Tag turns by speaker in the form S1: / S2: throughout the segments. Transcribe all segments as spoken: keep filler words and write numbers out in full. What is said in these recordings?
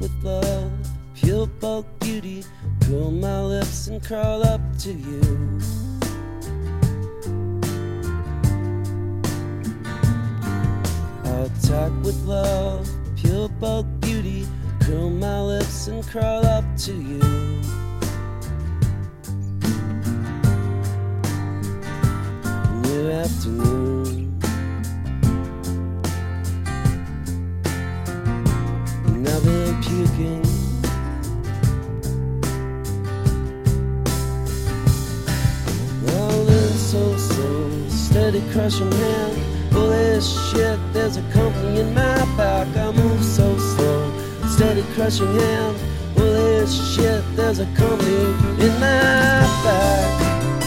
S1: with love, pure bulk beauty. Curl my lips and crawl up to you. I'll talk with love, pure bulk beauty. Curl my lips and crawl up to you. New afternoon, and I've been puking. Rolling so slow, steady crushing hand. Holy shit, there's a company in my back. I move so slow, steady crushing hand. Holy shit, there's a company in my back.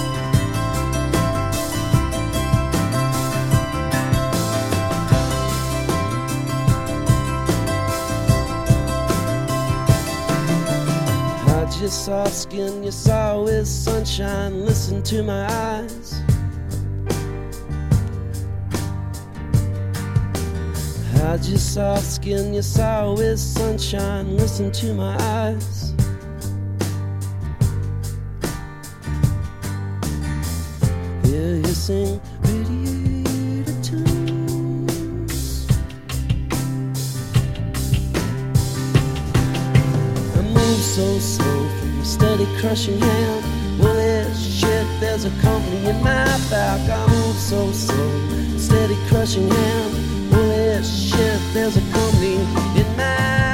S1: Hide your soft skin, your sour is sunshine. Listen to my eyes. Hide your soft skin, your sour is sunshine. Listen to my eyes. Hear you sing radiator tunes. I move so slow from your steady crushing hand. Holy shit, there's a company in my back. I move so slow, steady crushing hand. Holy shit, there's a company in my